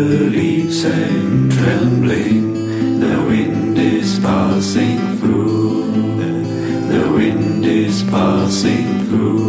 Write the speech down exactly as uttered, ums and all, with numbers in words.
leaves hang trembling, the wind is passing through, the wind is passing through.